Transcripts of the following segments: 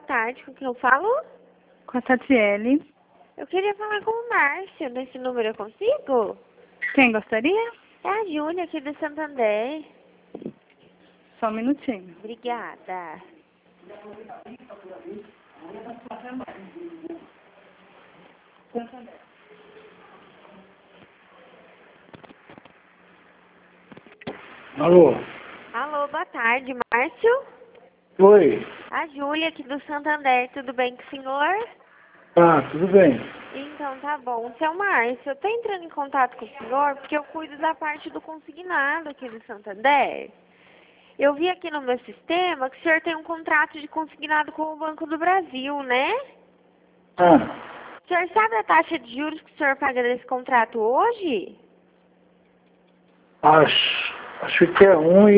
tarde, com quem eu falo? Com a Tatiele. Eu queria falar com o Márcio, nesse número eu consigo? Quem gostaria? É a Júlia aqui do Santander. Só um minutinho. Obrigada. Alô? Alô, boa tarde, Márcio? Oi. A Júlia aqui do Santander, tudo bem com o senhor? Ah, tudo bem. Então tá bom. Seu Márcio, eu tô entrando em contato com o senhor porque eu cuido da parte do consignado aqui do Santander. Eu vi aqui no meu sistema que o senhor tem um contrato de consignado com o Banco do Brasil, né? Ah, O senhor sabe a taxa de juros que o senhor paga desse contrato hoje? acho que é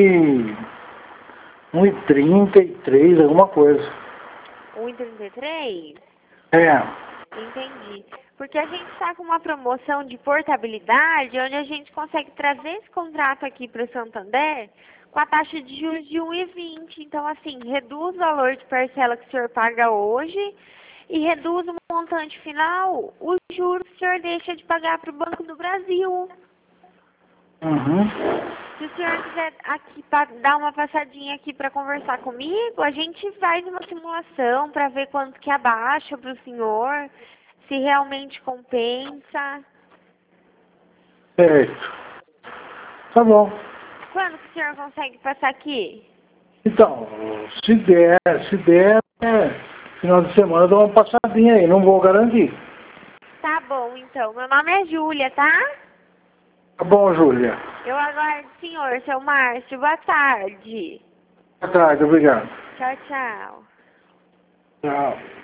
1,33, alguma coisa. 1,33? É. Entendi. Porque a gente está com uma promoção de portabilidade, onde a gente consegue trazer esse contrato aqui para o Santander com a taxa de juros de 1,20. Então, assim, reduz o valor de parcela que o senhor paga hoje e reduz o montante final, os juros que o senhor deixa de pagar para o Banco do Brasil. Uhum. Se o senhor quiser aqui dar uma passadinha aqui para conversar comigo, a gente faz uma simulação para ver quanto que abaixa para o senhor, se realmente compensa. Certo. Tá bom. Quando que o senhor consegue passar aqui? Então, se der, final de semana eu dou uma passadinha aí, não vou garantir. Tá bom, então. Meu nome é Júlia, tá? Tá bom, Júlia. Eu aguardo o senhor, seu Márcio. Boa tarde. Boa tarde, obrigado. Tchau, tchau. Tchau.